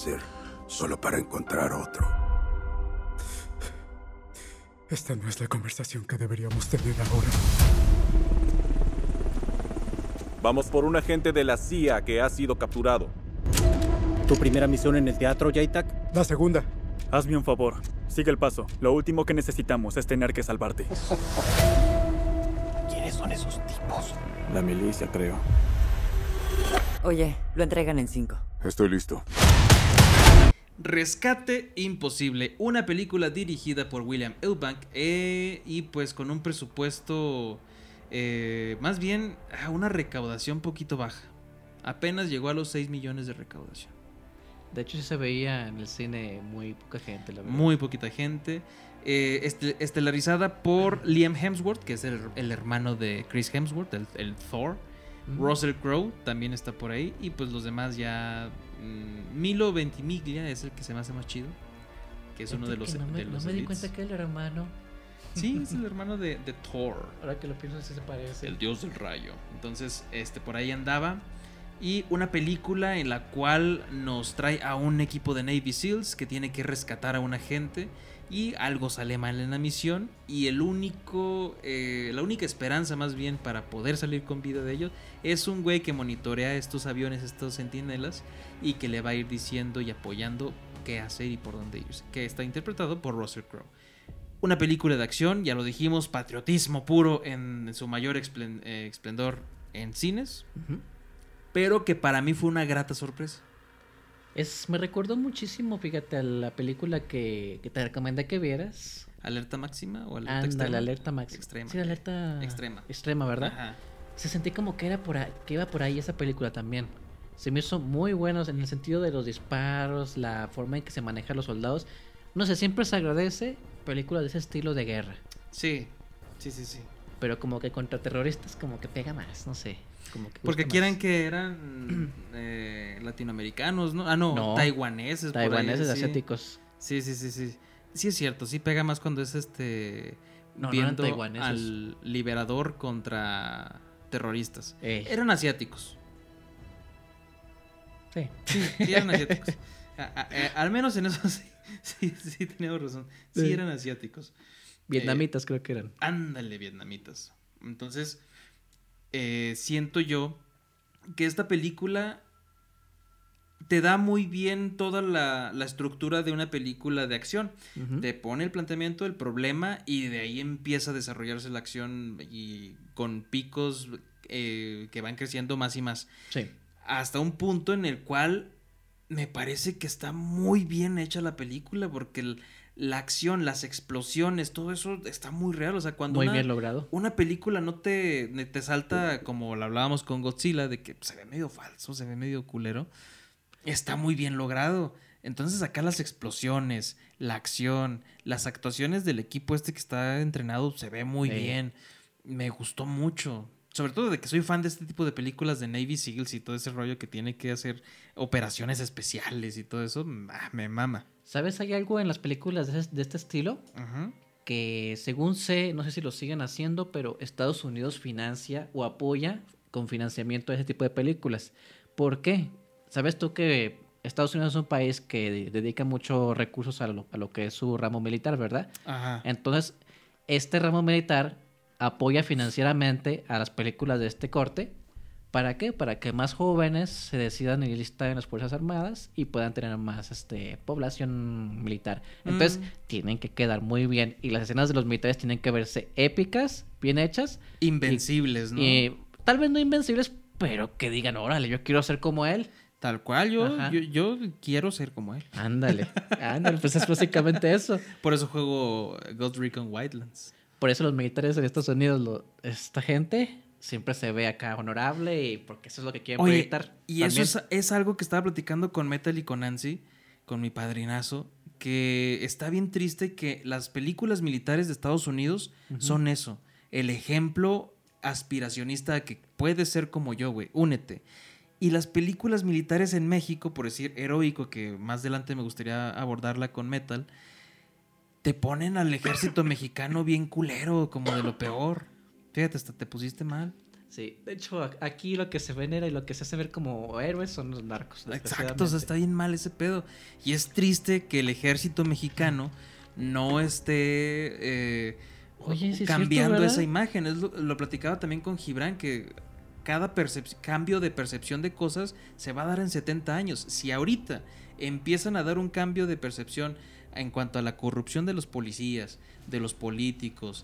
láser solo para encontrar otro. Esta no es la conversación que deberíamos tener ahora. Vamos por un agente de la CIA que ha sido capturado. ¿Tu primera misión en el teatro, Jaitak? La segunda. Hazme un favor. Sigue el paso. Lo último que necesitamos es tener que salvarte. ¿Quiénes son esos tipos? La milicia, creo. Oye, lo entregan en 5. Estoy listo. Rescate Imposible, una película dirigida por William Eubank y pues con un presupuesto más bien a una recaudación poquito baja. Apenas llegó a los 6 millones de recaudación. De hecho sí se veía en el cine muy poca gente, la verdad. Muy poquita gente. Estelarizada por Liam Hemsworth, que es el hermano de Chris Hemsworth, el Thor. Russell Crowe también está por ahí. Y pues los demás ya... Milo Ventimiglia es el que se me hace más chido, que es uno de los no me di cuenta que él era hermano. Sí, es el hermano de Thor. Ahora que lo pienso, sí se parece. El dios del rayo. Entonces, por ahí andaba. Y una película en la cual nos trae a un equipo de Navy SEALs que tiene que rescatar a un agente. Y algo sale mal en la misión. Y la única esperanza más bien para poder salir con vida de ellos es un güey que monitorea estos aviones, estos centinelas, y que le va a ir diciendo y apoyando qué hacer y por dónde irse. Que está interpretado por Russell Crowe. Una película de acción, ya lo dijimos, patriotismo puro en su mayor esplendor en cines. Pero que para mí fue una grata sorpresa. Me recordó muchísimo, fíjate, a la película que te recomendé que vieras. ¿Alerta máxima o alerta extrema? La alerta máxima. Extrema. Sí, alerta extrema, ¿verdad? Ajá. Se sentí como que que iba por ahí esa película también. Se me hizo muy buenos en el sentido de los disparos, la forma en que se manejan los soldados. No sé, siempre se agradece películas de ese estilo de guerra. Sí. Pero como que contra terroristas como que pega más, no sé. Porque quieran que eran latinoamericanos, ¿no? No, taiwaneses. Taiwaneses, por ahí, asiáticos. Sí. Sí es cierto, sí pega más cuando es viendo al liberador contra terroristas. Eran asiáticos. Sí, eran asiáticos. Al menos en eso sí teníamos razón. Sí, eran asiáticos. Vietnamitas creo que eran. Ándale, vietnamitas. Entonces, siento yo que esta película te da muy bien toda la estructura de una película de acción. Te pone el planteamiento del problema y de ahí empieza a desarrollarse la acción y con picos que van creciendo más y más. Sí. Hasta un punto en el cual me parece que está muy bien hecha la película porque la acción, las explosiones, todo eso está muy real. O sea, cuando muy bien logrado. Una película no te salta como lo hablábamos con Godzilla, de que se ve medio falso, se ve medio culero. Está muy bien logrado. Entonces acá las explosiones, la acción, las actuaciones del equipo que está entrenado se ve muy bien. Me gustó mucho. Sobre todo de que soy fan de este tipo de películas de Navy SEALs y todo ese rollo que tiene que hacer operaciones especiales y todo eso, me mama. ¿Sabes? Hay algo en las películas de este estilo que según sé, no sé si lo siguen haciendo, pero Estados Unidos financia o apoya con financiamiento ese tipo de películas. ¿Por qué? ¿Sabes tú que Estados Unidos es un país que dedica muchos recursos a lo que es su ramo militar, ¿verdad? Ajá. Entonces, este ramo militar apoya financieramente a las películas de este corte. ¿Para qué? Para que más jóvenes se decidan enlistar en las Fuerzas Armadas y puedan tener más población militar. Entonces, tienen que quedar muy bien. Y las escenas de los militares tienen que verse épicas, bien hechas. Invencibles, ¿no? Tal vez no invencibles, pero que digan, órale, yo quiero ser como él. Tal cual, yo quiero ser como él. Ándale, pues es básicamente eso. Por eso juego Ghost Recon Wildlands. Por eso los militares en Estados Unidos, esta gente siempre se ve acá honorable y porque eso es lo que quieren proyectar. Y también. Eso es algo que estaba platicando con Metal y con Nancy, con mi padrinazo, que está bien triste que las películas militares de Estados Unidos son eso, el ejemplo aspiracionista de que puedes ser como yo, güey, únete. Y las películas militares en México, por decir heroico, que más adelante me gustaría abordarla con Metal, te ponen al ejército mexicano bien culero, como de lo peor. Fíjate, hasta te pusiste mal. Sí, de hecho, aquí lo que se venera y lo que se hace ver como héroes son los narcos. Exacto, o sea, está bien mal ese pedo. Y es triste que el ejército mexicano no esté Oye, sí es cambiando cierto, ¿verdad? esa imagen. Lo platicaba también con Gibran, que cada cambio de percepción de cosas se va a dar en 70 años. Si ahorita empiezan a dar un cambio de percepción en cuanto a la corrupción de los policías, de los políticos,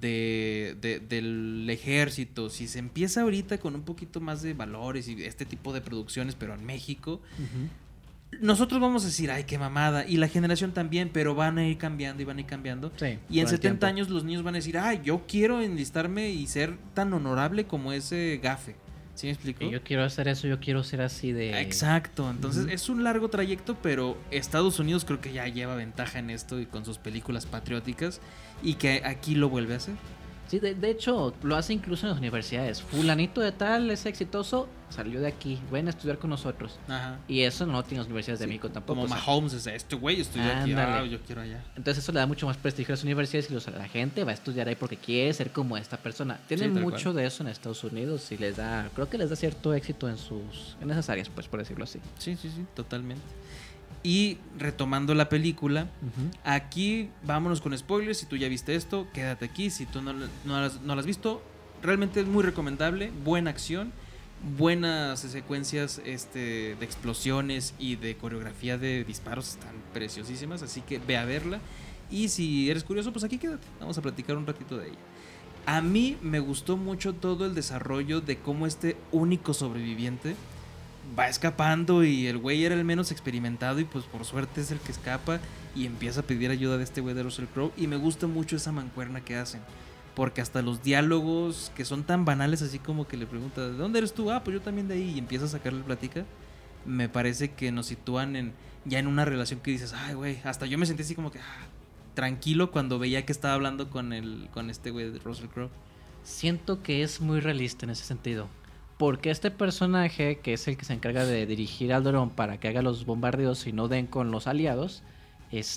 del ejército, si se empieza ahorita con un poquito más de valores y este tipo de producciones, pero en México, nosotros vamos a decir, ay, qué mamada, y la generación también, pero van a ir cambiando y van a ir cambiando. Sí, Y en con el 70 tiempo. años los niños van a decir, ay, yo quiero enlistarme y ser tan honorable como ese gafe. ¿Sí me explico? Y yo quiero hacer eso, yo quiero ser así de... Exacto, entonces es un largo trayecto, pero Estados Unidos creo que ya lleva ventaja en esto y con sus películas patrióticas, y que aquí lo vuelve a hacer. Sí, de hecho, lo hace incluso en las universidades. Fulanito de tal es exitoso, salió de aquí, ven a estudiar con nosotros. Ajá. Y eso no tiene las universidades de México tampoco. Como o sea, Mahomes, o sea, este güey estudió aquí, Ándale. yo quiero allá. entonces eso le da mucho más prestigio a las universidades y la gente va a estudiar ahí porque quiere ser como esta persona. Tienen Sí, tal mucho cual. de eso en Estados Unidos y les da, creo que les da cierto éxito en esas áreas, pues por decirlo así. Sí, totalmente. Y retomando la película, aquí vámonos con spoilers. Si tú ya viste esto, quédate aquí. Si tú no la has visto, realmente es muy recomendable. Buena acción, buenas secuencias de explosiones y de coreografía de disparos, están preciosísimas. Así que ve a verla. Y si eres curioso, pues aquí quédate. Vamos a platicar un ratito de ella. A mí me gustó mucho todo el desarrollo de cómo este único sobreviviente va escapando, y el güey era el menos experimentado y pues por suerte es el que escapa y empieza a pedir ayuda de este güey de Russell Crowe. Y me gusta mucho esa mancuerna que hacen, porque hasta los diálogos que son tan banales, así como que le pregunta, ¿de dónde eres tú? Ah, pues yo también de ahí, y empieza a sacarle plática. Me parece que nos sitúan ya en una relación que dices, ay güey, hasta yo me sentí así como que tranquilo cuando veía que estaba hablando con este güey de Russell Crowe. Siento que es muy realista en ese sentido. Porque este personaje, que es el que se encarga de dirigir al dron para que haga los bombardeos y no den con los aliados, pues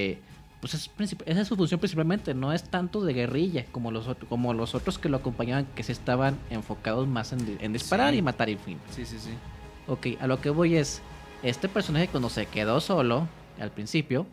esa es su función principalmente. No es tanto de guerrilla como los otros que lo acompañaban, que se estaban enfocados más en disparar Sí. y matar, en fin. Sí. Ok, a lo que voy es, este personaje cuando se quedó solo al principio,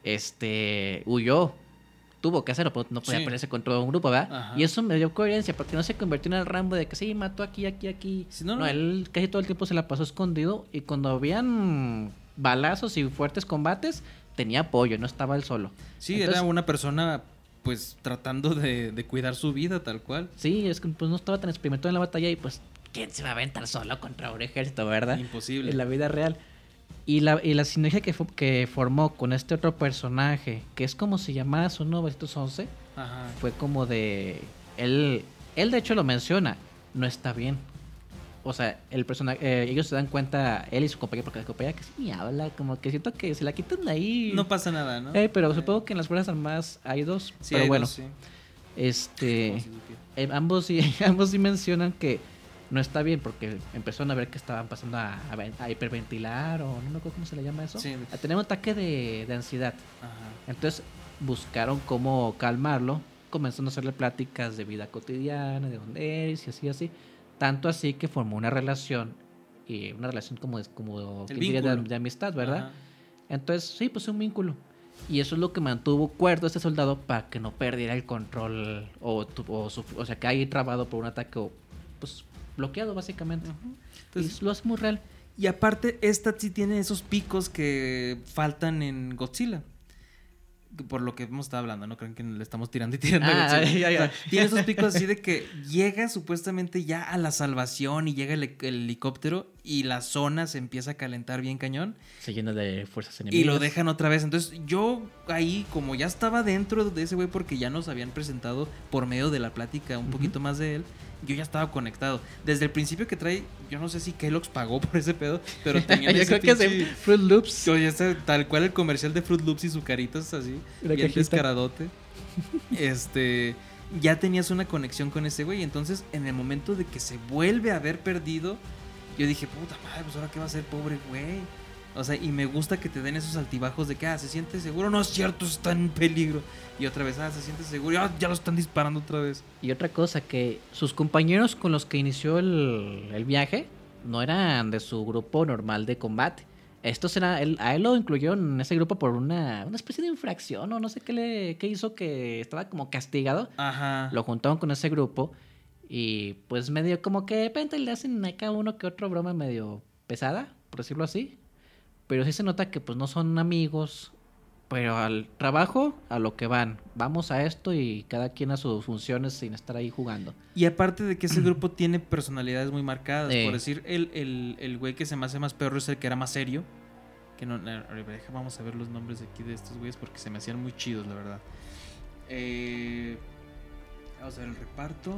huyó. Tuvo que hacerlo, no podía Sí. pelearse contra un grupo, ¿verdad? Ajá. Y eso me dio coherencia, porque no se convirtió en el Rambo de que sí, mató aquí. Sí, No, él casi todo el tiempo se la pasó escondido, y cuando habían balazos y fuertes combates, tenía apoyo, no estaba él solo. Sí, Entonces, era una persona pues tratando de cuidar su vida tal cual. Sí, es que pues no estaba tan experimentado en la batalla, y pues, ¿quién se va a aventar solo contra un ejército, verdad? Imposible. En la vida real. Y la sinergia que formó con este otro personaje, que es como si llamaras un 911, Ajá. fue como de... Él de hecho lo menciona, no está bien. O sea, el personaje, ellos se dan cuenta, él y su compañero, porque la compañera que sí habla, como que siento que se la quitan de ahí. No pasa nada, ¿no? Pero supongo que en las Fuerzas Armadas hay dos, Sí, pero hay bueno. dos, sí. Ambos sí mencionan que no está bien, porque empezaron a ver que estaban pasando a hiperventilar, o no me acuerdo cómo se le llama eso, Sí. a tener un ataque de ansiedad. Ajá. Entonces buscaron cómo calmarlo, comenzando a hacerle pláticas de vida cotidiana, de dónde eres, y así. Tanto así que formó una relación, y una relación como El ¿quién diría? vínculo. De amistad, ¿verdad? Ajá. Entonces, sí, pues un vínculo. Y eso es lo que mantuvo cuerdo a este soldado para que no perdiera el control, o sea, que haya trabado por un ataque, o pues bloqueado básicamente. Entonces, Y lo hace muy real. y aparte, esta sí tiene esos picos que faltan en Godzilla. Por lo que hemos estado hablando, no creen que le estamos tirando y tirando a Ah, Godzilla. ya. O sea, tiene esos picos así de que llega supuestamente ya a la salvación, y llega el helicóptero y la zona se empieza a calentar bien cañón. Se llena de fuerzas enemigas. Y lo dejan otra vez. Entonces yo ahí, como ya estaba dentro de ese güey, porque ya nos habían presentado por medio de la plática un poquito más de él, yo ya estaba conectado. Desde el principio que trae, yo no sé si Kellogg's pagó por ese pedo, pero tenía Yo creo que es de Fruit Loops. Oye, tal cual el comercial de Fruit Loops y su caritas así, La bien cajita. descaradote. Ya tenías una conexión con ese güey. Entonces, en el momento de que se vuelve a haber perdido, yo dije, puta madre, pues ahora qué va a hacer, pobre güey. O sea, y me gusta que te den esos altibajos de que, se siente seguro, no es cierto, está en peligro. Y otra vez, se siente seguro, ya lo están disparando otra vez. Y otra cosa, que sus compañeros con los que inició el viaje no eran de su grupo normal de combate. Estos a él lo incluyeron en ese grupo por una especie de infracción o no sé qué hizo, que estaba como castigado. Ajá. Lo juntaron con ese grupo y pues medio como que de repente le hacen a cada uno que otro broma medio pesada, por decirlo así. Pero sí se nota que pues no son amigos, pero al trabajo, a lo que van. Vamos a esto y cada quien a sus funciones sin estar ahí jugando. Y aparte de que ese grupo tiene personalidades muy marcadas. Por decir, el güey que se me hace más perro es el que era más serio. Que no, vamos a ver los nombres de aquí de estos güeyes porque se me hacían muy chidos, la verdad. Vamos a ver el reparto.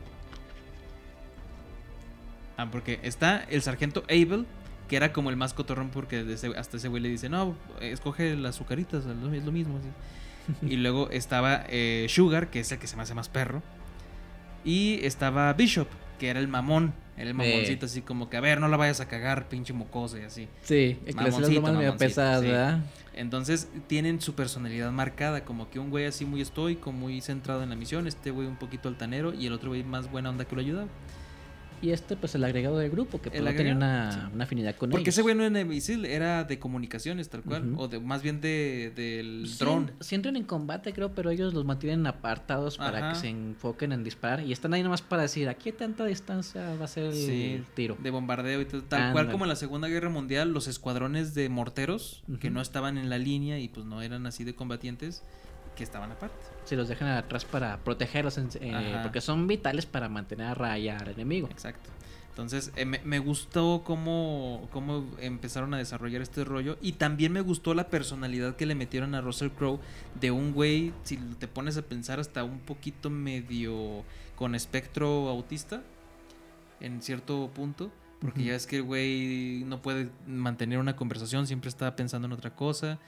Porque está el sargento Abel, que era como el más cotorrón porque hasta ese güey le dice, no, escoge las azucaritas, es lo mismo. Así. Y luego estaba Sugar, que es el que se me hace más perro. Y estaba Bishop, que era el mamón. Era el mamoncito, así como que, a ver, no la vayas a cagar, pinche mocoso y así. Sí, el que le hacía las bromas medio pesadas, sí. ¿verdad? Entonces tienen su personalidad marcada, como que un güey así muy estoico, muy centrado en la misión, este güey un poquito altanero y el otro güey más buena onda que lo ayudaba. Y pues el agregado del grupo, que pues no tenía una afinidad con ellos. Porque ese güey no era Navy SEAL, era de comunicaciones tal cual, o más bien del dron. Sí entran en combate, creo, pero ellos los mantienen apartados para que se enfoquen en disparar. Y están ahí nomás para decir, aquí a tanta distancia va a ser el tiro. De bombardeo y tal cual como en la Segunda Guerra Mundial, los escuadrones de morteros, que no estaban en la línea y pues no eran así de combatientes, que estaban aparte. Se los dejan atrás para protegerlos, porque son vitales para mantener a raya al enemigo. Exacto. Entonces me gustó cómo empezaron a desarrollar este rollo. Y también me gustó la personalidad que le metieron a Russell Crowe, de un güey, si te pones a pensar, hasta un poquito medio con espectro autista en cierto punto. Porque ya ves que el güey no puede mantener una conversación, siempre está pensando en otra cosa.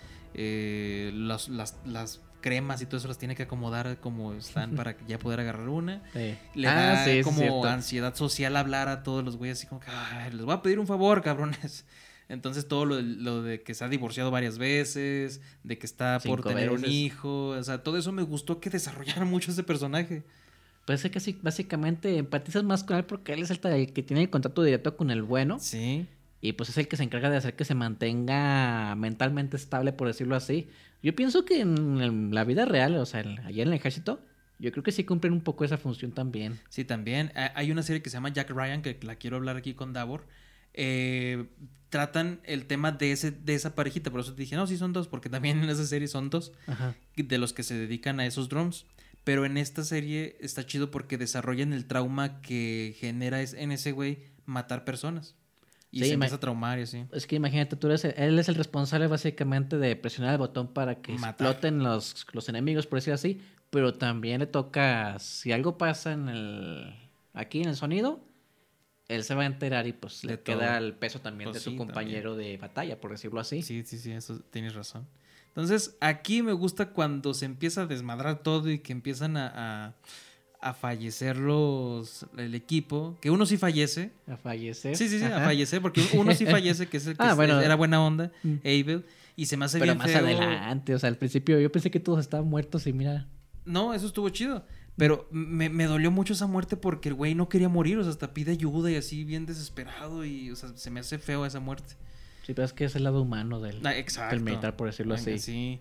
Las cremas y todo eso las tiene que acomodar como están para ya poder agarrar una. Le da como ansiedad social hablar a todos los güeyes así como que les voy a pedir un favor, cabrones. Entonces todo lo de que se ha divorciado varias veces, de que está 5 por tener un hijo, o sea, todo eso me gustó que desarrollaran mucho ese personaje. Pues es que básicamente empatizas más con él porque él es el que tiene el contacto directo con el bueno. Sí. Y pues es el que se encarga de hacer que se mantenga mentalmente estable, por decirlo así. Yo pienso que en la vida real, o sea, allá en el ejército, yo creo que sí cumplen un poco esa función también. Sí, también. Hay una serie que se llama Jack Ryan, que la quiero hablar aquí con Davor. Tratan el tema de esa parejita, por eso te dije, no, sí son 2, porque también en esa serie son 2 de los que se dedican a esos drones. Pero en esta serie está chido porque desarrollan el trauma que genera en ese güey matar personas. Y se empieza a traumar y así. Es que imagínate, él es el responsable básicamente de presionar el botón para que exploten los enemigos, por decir así. Pero también le toca, si algo pasa aquí en el sonido, él se va a enterar y pues le queda el peso también de su compañero de batalla, por decirlo así. Sí, eso tienes razón. Entonces, aquí me gusta cuando se empieza a desmadrar todo y que empiezan a fallecer el equipo. Que uno sí fallece. ¿A fallecer? Sí, a fallecer. Porque uno sí fallece, que es el que era buena onda, Abel. Y se me hace bien feo. Pero más adelante, o sea, al principio yo pensé que todos estaban muertos y mira... No, eso estuvo chido. Pero me dolió mucho esa muerte porque el güey no quería morir. O sea, hasta pide ayuda y así bien desesperado. Y, o sea, se me hace feo esa muerte. Sí, pero es que es el lado humano del militar, por decirlo así. Sí.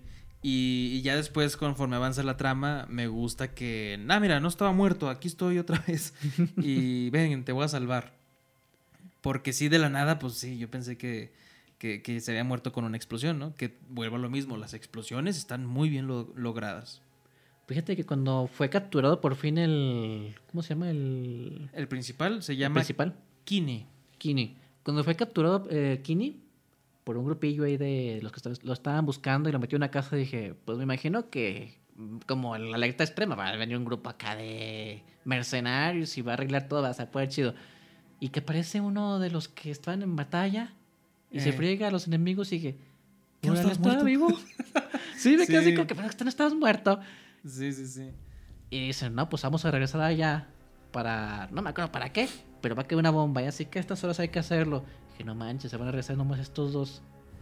Y ya después, conforme avanza la trama, me gusta que... mira, no estaba muerto, aquí estoy otra vez. Y ven, te voy a salvar. Porque sí, de la nada, pues sí, yo pensé que se había muerto con una explosión, ¿no? Que vuelvo a lo mismo, las explosiones están muy bien logradas. Fíjate que cuando fue capturado por fin ¿cómo se llama? El principal se llama... Kinney. Cuando fue capturado Kinney por un grupillo ahí de los que lo estaban buscando y lo metió en una casa, dije, pues me imagino que como la alerta extrema, va a venir un grupo acá de mercenarios y va a arreglar todo, va a ser chido. Y que aparece uno de los que estaban en batalla y se friega a los enemigos y dije, ¿no estaba vivo? Sí, me quedé así como que, pero no estabas muerto. Sí. Y dicen, no, pues vamos a regresar allá no me acuerdo para qué, pero va a caer una bomba y así que a estas horas hay que hacerlo. Que no manches, se van a regresar nomás estos 2.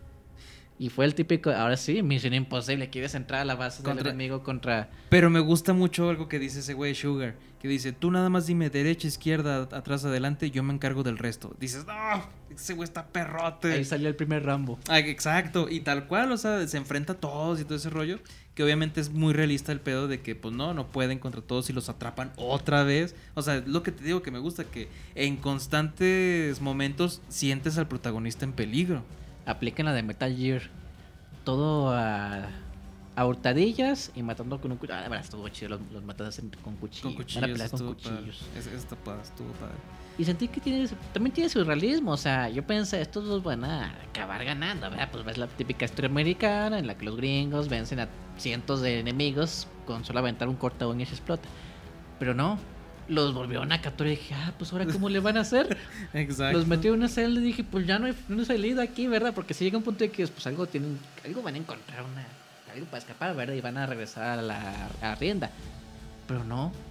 Y fue el típico, ahora sí, misión imposible, quieres entrar a la base del enemigo contra... Pero me gusta mucho algo que dice ese güey Sugar, que dice, tú nada más dime derecha, izquierda, atrás, adelante, yo me encargo del resto. Dices, no, ese güey está perrote. Ahí salió el primer Rambo. Exacto, y tal cual, o sea, se enfrenta a todos y todo ese rollo, que obviamente es muy realista el pedo de que pues no pueden contra todos y los atrapan otra vez. O sea, lo que te digo que me gusta, que en constantes momentos sientes al protagonista en peligro. Apliquen la de Metal Gear. Todo a hurtadillas y matando con un cuchillo. Ah, estuvo chido, los matas con cuchillos. Con cuchillos. Van a pelear con cuchillos. Estuvo padre. Y sentí que también tiene su realismo. O sea, yo pensé, estos dos van a acabar ganando, ¿verdad? Pues ves la típica historia americana en la que los gringos vencen a cientos de enemigos con solo aventar un corta uña y se explota. Pero no, los volvieron a capturar y dije, pues ahora ¿cómo le van a hacer? Exacto. Los metió en una celda y dije, pues ya no hay salida aquí, ¿verdad? Porque si llega un punto de que pues algo van a encontrar, algo para escapar, ¿verdad? Y van a regresar a la rienda. Pero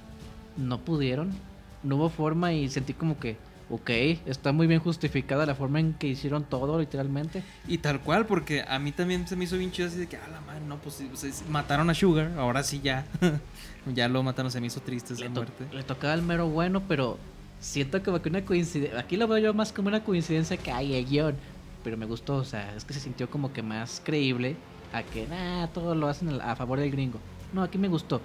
no pudieron, no hubo forma y sentí como que, ok, está muy bien justificada la forma en que hicieron todo, literalmente. Y tal cual, porque a mí también se me hizo bien chido así de que, la madre, no, pues mataron a Sugar, ahora sí ya. Ya lo mataron, se me hizo triste esa muerte. Le tocaba el mero bueno, pero siento como que una coincidencia. Aquí lo veo yo más como una coincidencia que hay el guión. Pero me gustó, o sea, es que se sintió como que más creíble a que, todo lo hacen a favor del gringo. No, aquí me gustó.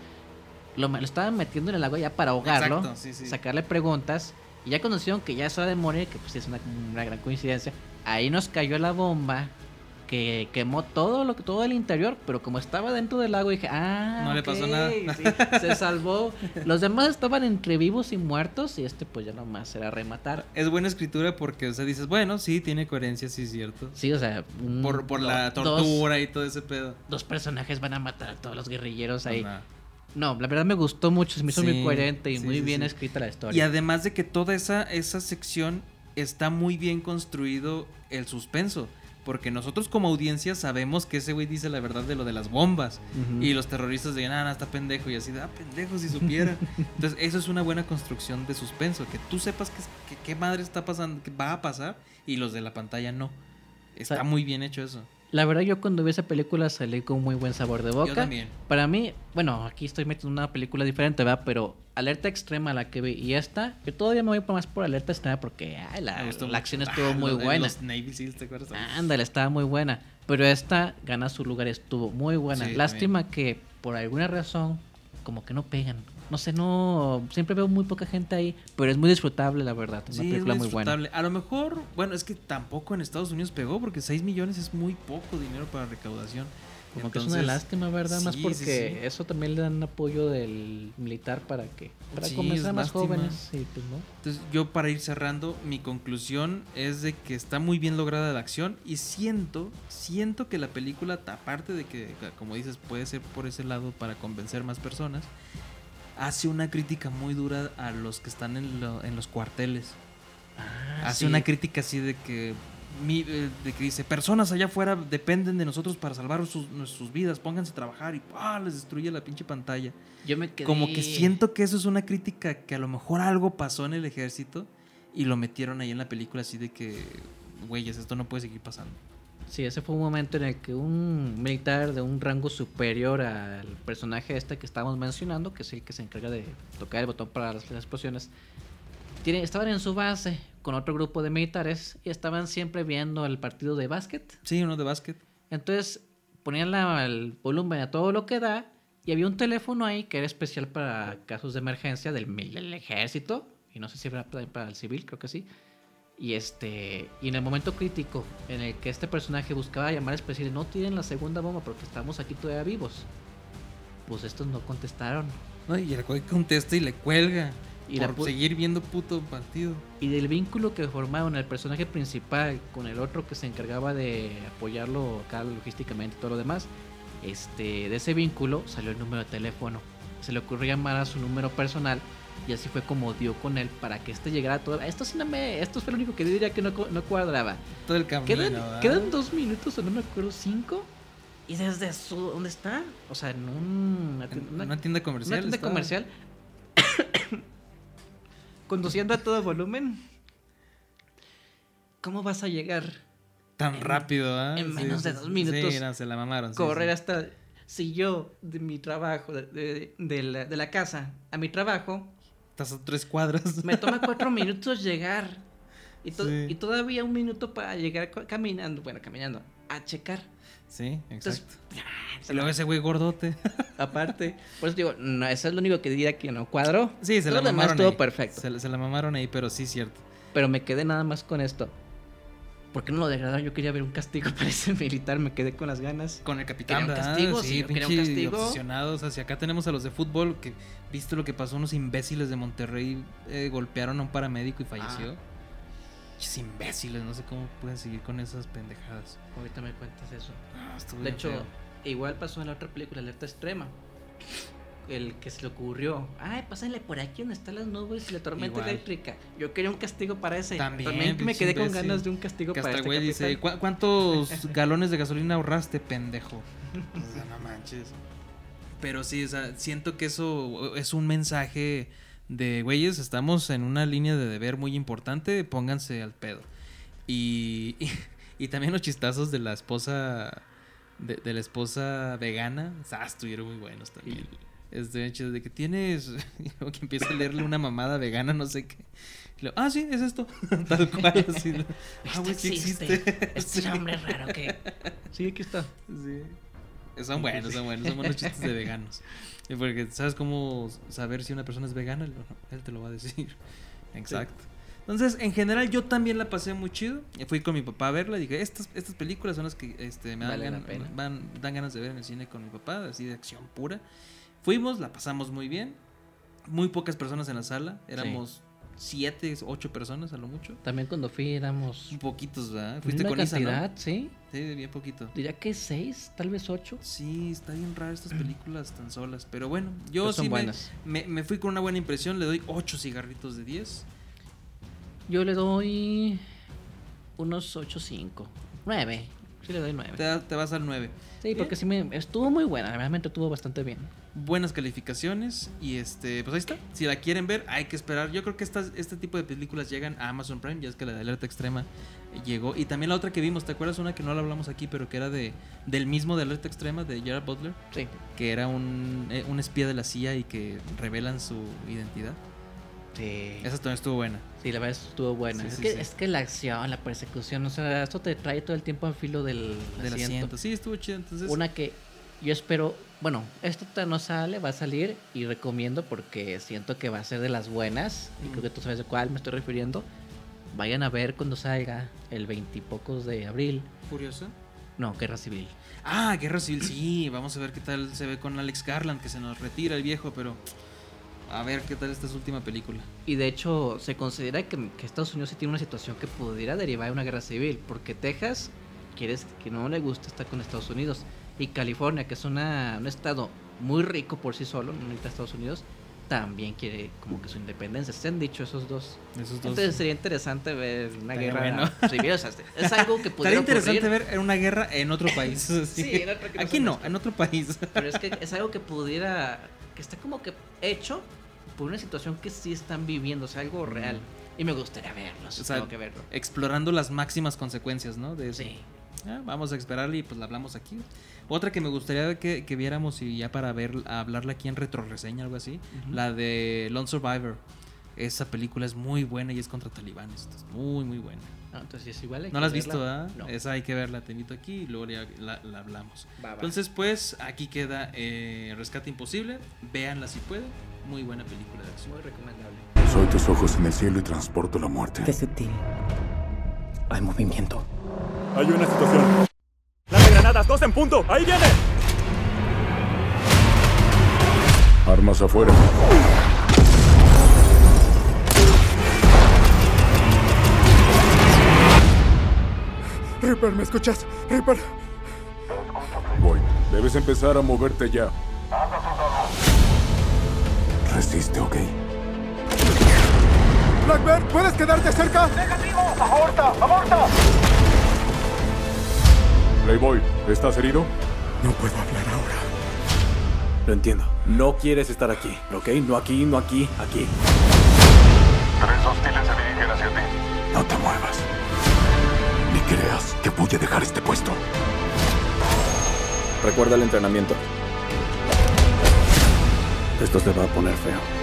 Lo estaban metiendo en el agua ya para ahogarlo, exacto, sí. Sacarle preguntas. Y ya conocieron que ya es hora de morir, que pues es una gran coincidencia. Ahí nos cayó la bomba que quemó todo el interior, pero como estaba dentro del lago dije, no le pasó nada. Sí, se salvó. Los demás estaban entre vivos y muertos y pues ya nomás era rematar. Es buena escritura porque, o sea, dices, bueno, sí, tiene coherencia, sí es cierto. Sí, o sea, por la tortura y todo ese pedo. Dos personajes van a matar a todos los guerrilleros ahí. No, la verdad me gustó mucho, se me hizo muy coherente y muy bien escrita la historia. Y además de que toda esa sección está muy bien construido el suspenso. Porque nosotros como audiencia sabemos que ese güey dice la verdad de lo de las bombas. Y los terroristas digan, está pendejo. Y así de, pendejo si supiera. Entonces eso es una buena construcción de suspenso. Que tú sepas que qué madre está pasando, que va a pasar. Y los de la pantalla no. Está muy bien hecho eso. La verdad yo cuando vi esa película salí con muy buen sabor de boca. Yo también. Para mí, bueno, aquí estoy metiendo una película diferente, ¿verdad? Pero Alerta Extrema la que vi y esta, yo todavía me voy más por Alerta Extrema porque la acción estuvo muy buena. Los Navy Seals, ¿te acuerdas? Ándale, estaba muy buena. Pero esta gana su lugar, estuvo muy buena. Sí, lástima que por alguna razón como que no pegan. No sé, siempre veo muy poca gente ahí, pero es muy disfrutable, la verdad. Es una película muy buena. A lo mejor, bueno, es que tampoco en Estados Unidos pegó porque 6 millones es muy poco dinero para recaudación. Como que es una lástima, ¿verdad? Más porque eso también le dan apoyo del militar para convencer a más jóvenes. Sí, pues, ¿no? Entonces, yo para ir cerrando, mi conclusión es de que está muy bien lograda la acción y siento que la película, aparte de que, como dices, puede ser por ese lado para convencer más personas, hace una crítica muy dura a los que están en los cuarteles. Hace una crítica así de que dice, personas allá afuera dependen de nosotros para salvar sus vidas, pónganse a trabajar y les destruye la pinche pantalla. Yo me quedé... Como que siento que eso es una crítica que a lo mejor algo pasó en el ejército y lo metieron ahí en la película así de que, güeyes, esto no puede seguir pasando. Sí, ese fue un momento en el que un militar de un rango superior al personaje que estábamos mencionando, que es el que se encarga de tocar el botón para las explosiones, estaban en su base con otro grupo de militares y estaban siempre viendo el partido de básquet. Sí, uno de básquet. Entonces ponían el volumen a todo lo que da y había un teléfono ahí que era especial para casos de emergencia del ejército y no sé si era para el civil, creo que sí. Y en el momento crítico en el que este personaje buscaba llamar especial, no tiren la segunda bomba porque estamos aquí todavía vivos. Pues estos no contestaron. No, y el güey contesta y le cuelga. Y por seguir viendo puto partido. Y del vínculo que formaron el personaje principal con el otro que se encargaba de apoyarlo acá logísticamente y todo lo demás, de ese vínculo salió el número de teléfono. Se le ocurrió llamar a su número personal y así fue como dio con él para que llegara a todo. Esto fue lo único que yo diría que no cuadraba. Todo el camino. Quedan 2 minutos o no me acuerdo, 5. Y desde ¿dónde está? O sea, en una tienda comercial. Una tienda comercial. Conduciendo a todo volumen. ¿Cómo vas a llegar? tan rápido, ¿ah? En menos de 2 minutos. Sí, no, se la mamaron. Correr sí. hasta... Si yo de mi trabajo, de la casa a mi trabajo... Estás a 3 cuadras. Me toma 4 minutos llegar. Y, Sí. y todavía 1 minuto para llegar caminando, a checar. Sí, exacto. Entonces, Y luego ese güey gordote. aparte, por eso digo, no, eso es lo único que diría que no cuadró. Sí, se Todo la lo demás mamaron todo ahí. perfecto. Se la mamaron ahí, pero sí, cierto. Pero me quedé nada más con esto. ¿Por qué no lo degradaron? Yo quería ver un castigo para ese militar, me quedé con las ganas. Con el capitán, Quería un ¿verdad? castigo, Sí, sí, yo quería un pinche castigo. obsesionados. O sea, acá tenemos a los de fútbol que, ¿viste lo que pasó? Unos imbéciles de Monterrey golpearon a un paramédico y falleció. Pinches imbéciles, no sé cómo pueden seguir con esas pendejadas. Ahorita me cuentas eso. No, estuvo De bien hecho, feo. igual pasó en la otra película, Alerta Extrema. El que se le ocurrió, ay, pásenle por aquí donde están las nubes y la tormenta Igual. eléctrica. Yo quería un castigo para ese. También, me pinche quedé con imbécil. ganas de un castigo Que para hasta este el güey dice, capitán. ¿cuántos galones de gasolina ahorraste, pendejo? O sea, no manches. Pero sí, o sea, siento que eso es un mensaje de, güeyes, estamos en una línea de deber muy importante, pónganse al pedo. Y también los chistazos de la esposa, de la esposa vegana, estuvieron muy buenos también. Hecho de que tienes, y luego que empieza a leerle una mamada vegana, no sé qué. Y luego, sí, es esto. Tal cual, así. Güey, sí existe. Este hombre raro que... Sí, aquí está. Sí. Son buenos chistes de veganos. Y porque, ¿sabes cómo saber si una persona es vegana? Él te lo va a decir. Exacto. Sí. Entonces, en general, yo también la pasé muy chido. Fui con mi papá a verla y dije, estas películas son las que me dan ganas de ver en el cine con mi papá, así de acción pura. Fuimos, la pasamos muy bien. Muy pocas personas en la sala. Éramos 7, 8 personas a lo mucho. También cuando fui éramos... Poquitos, ¿verdad? Fuiste una con cantidad, Isa, ¿no? sí. Sí, bien poquito. Diría que 6, tal vez 8. Sí, está bien raro estas películas tan solas. Pero bueno, yo Pues son sí buenas. me fui con una buena impresión. Le doy 8 cigarritos de 10. Yo le doy unos 8.5. 9. Sí le doy 9. Te vas al 9. Sí, porque sí estuvo muy buena. Realmente estuvo bastante bien. Buenas calificaciones. Y pues ahí está. Si la quieren ver, hay que esperar. Yo creo que este tipo de películas llegan a Amazon Prime. Ya es que la de Alerta Extrema llegó. Y también la otra que vimos, ¿te acuerdas? Una que no la hablamos aquí, pero que era del mismo de Alerta Extrema, de Gerard Butler. Sí. Que era un espía de la CIA y que revelan su identidad. Sí. Esa también estuvo buena. Sí, la verdad estuvo buena. Sí, es que la acción, la persecución, o sea, esto te trae todo el tiempo al filo del asiento. Sí, estuvo chido. Entonces, una que yo espero, bueno, esto no sale, va a salir y recomiendo porque siento que va a ser de las buenas. Y creo que tú sabes de cuál me estoy refiriendo. Vayan a ver cuando salga el 20 y pocos de abril. ¿Furiosa? No, Guerra Civil. Guerra Civil, sí. Vamos a ver qué tal se ve con Alex Garland, que se nos retira el viejo, pero a ver qué tal esta es su última película. Y de hecho se considera que Estados Unidos sí tiene una situación que pudiera derivar de una guerra civil, porque Texas que no le gusta estar con Estados Unidos, y California, que es un estado muy rico por sí solo, no necesita Estados Unidos, también quiere como que su independencia. Se han dicho esos dos. Entonces sería interesante ver una guerra civil. O sea, es algo que pudiera Estaría interesante ocurrir. ver una guerra en otro país. Sí, en otro que aquí no, en otro país. Pero es que es algo que pudiera, que está como que hecho por una situación que sí están viviendo, o sea, algo real. Y me gustaría verlo, o sea, tengo que verlo. Explorando las máximas consecuencias, ¿no? De eso. Sí. Vamos a esperarle y pues la hablamos aquí. Otra que me gustaría que viéramos y ya para hablarla aquí en retroreseña, algo así, la de Lone Survivor. Esa película es muy buena y es contra talibanes. Es muy, muy buena. Entonces es igual. ¿No la has visto, verdad? No. Esa hay que verla, te invito aquí y luego ya la hablamos. Va. Entonces, pues, aquí queda Rescate Imposible. Véanla si pueden. Muy buena película de acción. Muy recomendable. Soy tus ojos en el cielo y transporto la muerte. Qué sutil. Hay movimiento. Hay una situación. ¡Las granadas! ¡2 en punto! ¡Ahí viene! Armas afuera. Reaper, ¿me escuchas? Reaper. Voy. Debes empezar a moverte ya. Resiste, ¿ok? Blackbird, ¿puedes quedarte cerca? ¡Negativo! ¡Aborta! ¡Aborta! Playboy, ¿estás herido? No puedo hablar ahora. Lo entiendo. No quieres estar aquí, ¿ok? No aquí, no aquí, aquí. 3 hostiles se dirigen hacia ti. No te muevas. Ni creas que pude esto. Recuerda el entrenamiento. Esto se va a poner feo.